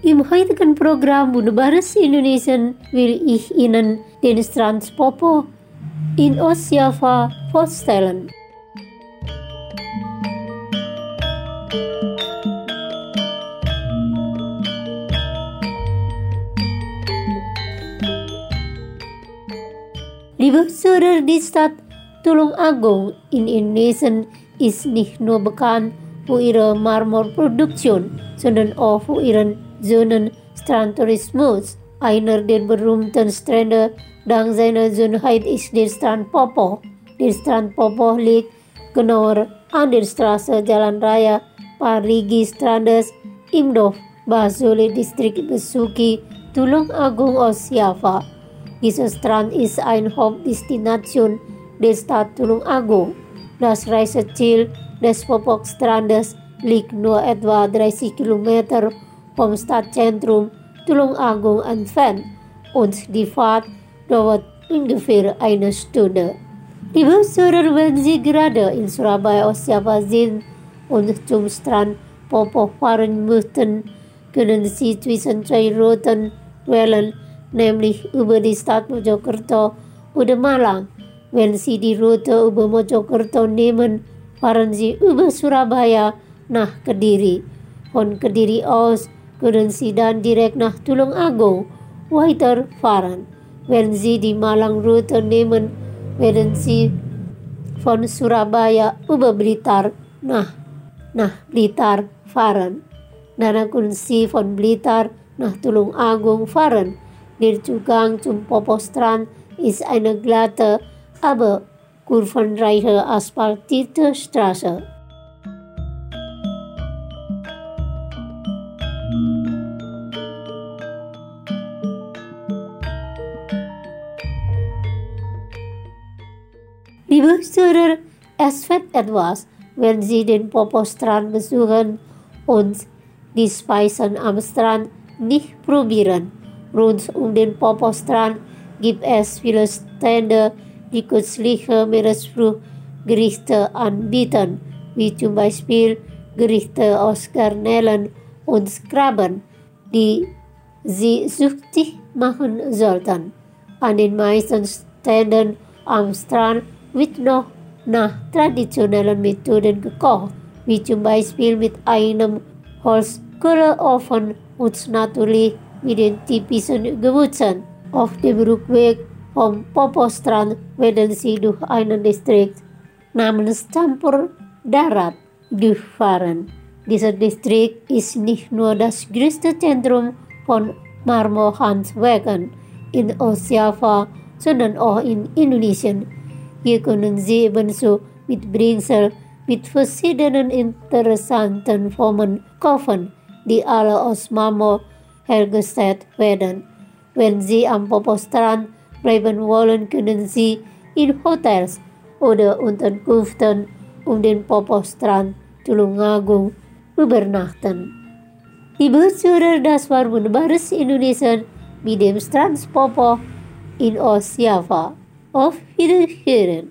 Im huidige program Wunderbares Indonesian wil ich Ihnen den Strand Popo in Ostjava vorstellen. Liebe Zuhörer, die Stadt Tulungagung in Indonesien ist nicht nur bekannt für ihre Marmorproduktion, sondern auch für ihren schönen Strandtourismus. Einer der berühmten Strände dank seiner Schönheit ist der Strand Popo. Der Strand Popo liegt genauer an der Straße Jalan Raya Parigi Strandes im Dorf Basule, Distrikt Besuki, Tulungagung, Ostjava. Dieser Strand ist eine Hauptdestination der Stadt Tulungagung. Das Reiseziel des Popok-Strandes liegt nur etwa 30 Kilometer vom Stadtzentrum Tulungagung entfernt und die Fahrt dauert ungefähr eine Stunde. Liebe Zuhörer, wenn Sie gerade in Surabaya, Ostjava sind und zum Strand Popo fahren möchten, können Sie zwischen zwei Routen wählen, nämlich über die Stadt Mojokerto oder Malang. Wenn Sie die Route über Mojokerto nehmen, fahren Sie über Surabaya nach Kediri. Von Kediri aus können Sie dann direkt nach Tulungagung weiterfahren. Wenn Sie die Malang-Route nehmen, werden Sie von Surabaya über Blitar nach Blitar fahren. Dann können Sie von Blitar nach Tulungagung fahren. Der Zugang zum Popo-Strand ist eine glatte, aber kurvenreiche asphaltierte Straße. Liebe Zuhörer, es wird etwas, wenn Sie den Popo-Strand besuchen und die Speisen am Strand nicht probieren. Rund um den Popo-Strand gibt es viele Stände, die köstliche Meeresfruchtgerichte anbieten, wie zum Beispiel Gerichte aus Garnelen und Krabben, die Sie süchtig machen sollten. An den meisten Ständen am Strand wird noch nach traditionellen Methoden gekocht, wie zum Beispiel mit einem Holzkohleofen und natürlich mit den typischen Gewürzen. Auf dem Rückweg vom Popo-Strand werden Sie durch einen Distrikt namens Campur Darat durchfahren. Dieser Distrikt ist nicht nur das größte Zentrum von Marmorhandwerken in Ostjava, sondern auch in Indonesien. Hier können Sie ebenso mit Bringsel mit verschiedenen interessanten Formen kaufen, die alle aus Marmor hergestellt werden. Wenn Sie am Popo-Strand bleiben wollen, können Sie in Hotels oder Unterkünften um den Popo-Strand Tulungagung übernachten. Liebe Zuhörer, das war Wunderbares Indonesian mit dem Strand Popo in Ostjava. Auf Wiederhören!